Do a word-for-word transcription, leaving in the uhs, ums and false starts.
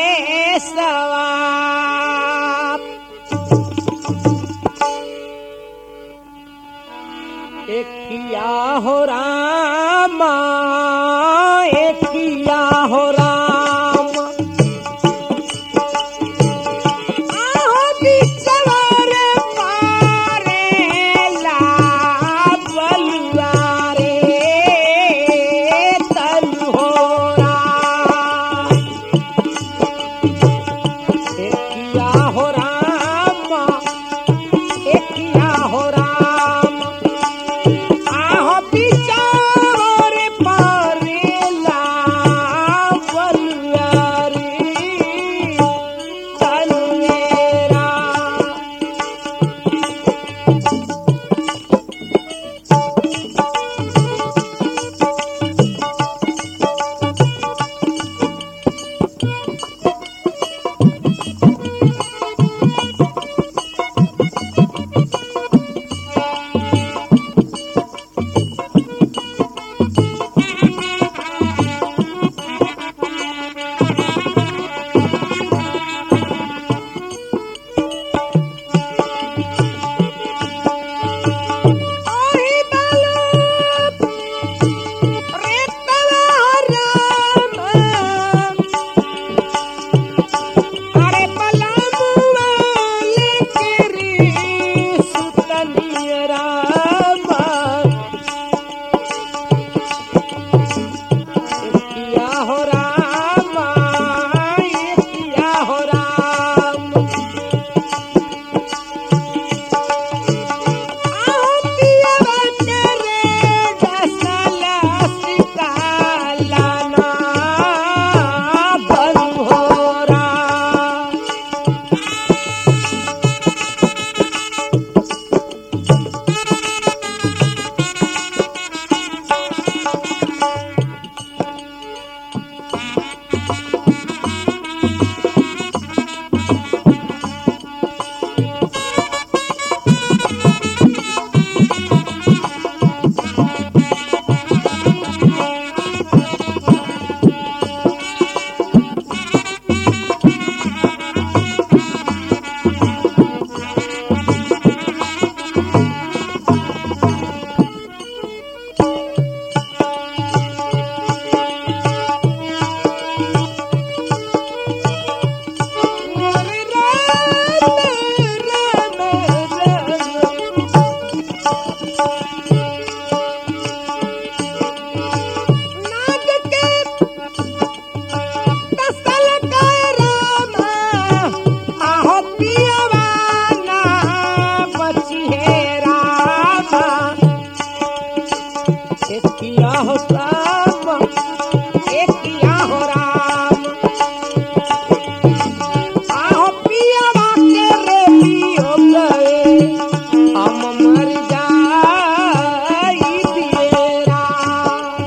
सवाप एकिया हो रामा एकिया हो राम आहो बिचवर पारे ला बलुआ रे तन हो राम एकिया हो राम एकिया हो राम आहो बिचवर पारे ला बलुआ रे तन मेरा ओही बालक रे तवाराम अरे पलामुआ लेके रे सुतनिया राम एकिया हो राम एकिया हो राम आहो पियवा तेरे दसला सितालाना बन हो राम हरे राम राम राम नाग के तसल का राम आहो पियवा ना बची है राम एकिया हो राम एकिया हो राम आहो पियवा के रे पियो गए हम मर जाई दिए राम